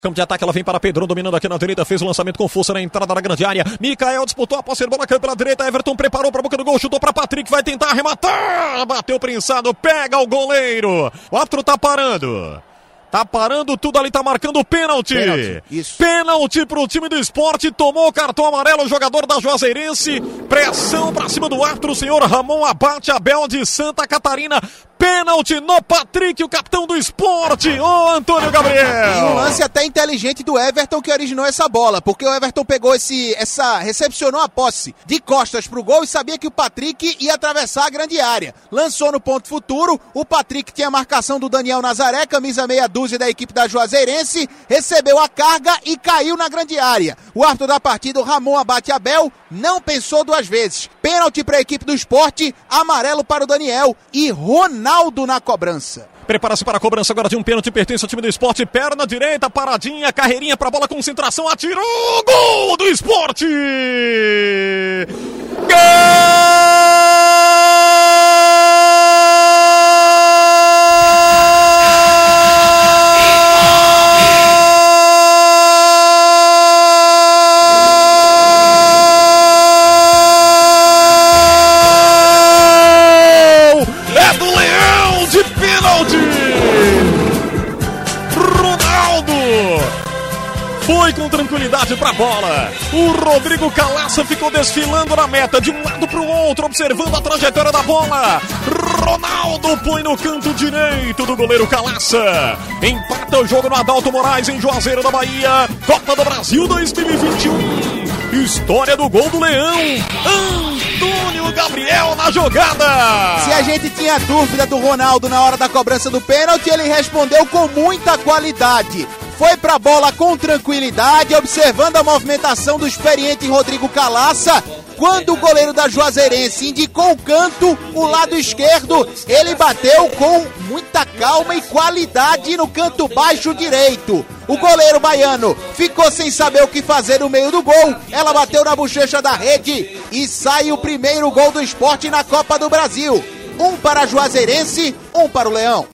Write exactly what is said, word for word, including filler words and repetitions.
Campo de ataque, ela vem para Pedrão, dominando aqui na direita, fez o lançamento com força na entrada da grande área. Mikael disputou a posse de bola, caiu pela direita, Everton preparou para a boca do gol, chutou para Patrick, vai tentar arrematar, bateu prensado, pega o goleiro. O árbitro tá parando. Tá parando tudo ali, tá marcando pênalti. Pênalti, isso. Pênalti pro time do Sport, tomou o cartão amarelo o jogador da Juazeirense. Pressão pra cima do árbitro, o senhor Ramon Abate Abel de Santa Catarina. Pênalti no Patrick, o capitão do Sport, ô Antônio Gabriel. E um lance até inteligente do Everton que originou essa bola, porque o Everton pegou esse, essa, recepcionou a posse de costas pro gol e sabia que o Patrick ia atravessar a grande área. Lançou no ponto futuro, o Patrick tinha a marcação do Daniel Nazaré, camisa meia dúzia da equipe da Juazeirense, recebeu a carga e caiu na grande área. O árbitro da partida, o Ramon Abate Abel, não pensou duas vezes. Pênalti para a equipe do Sport, amarelo para o Daniel e Ronaldo na cobrança. Prepara-se para a cobrança agora de um pênalti, pertence ao time do Sport, perna direita, paradinha, carreirinha para a bola, concentração, atirou, gol do Sport! Gol! Ronaldo foi com tranquilidade pra bola. O Rodrigo Calaça ficou desfilando na meta de um lado pro outro, observando a trajetória da bola. Ronaldo põe no canto direito do goleiro Calaça. Empata o jogo no Adalto Moraes em Juazeiro da Bahia. Copa do Brasil dois mil e vinte e um. História do gol do Leão. Antônio Gabriel na jogada. Se a gente tinha dúvida do Ronaldo na hora da cobrança do pênalti, ele respondeu com muita qualidade. Foi pra bola com tranquilidade, observando a movimentação do experiente Rodrigo Calaça. Quando o goleiro da Juazeirense indicou o canto, o lado esquerdo, ele bateu com muita calma e qualidade no canto baixo direito. O goleiro baiano ficou sem saber o que fazer no meio do gol. Ela bateu na bochecha da rede e sai o primeiro gol do Sport na Copa do Brasil. Um para a Juazeirense, um para o Leão.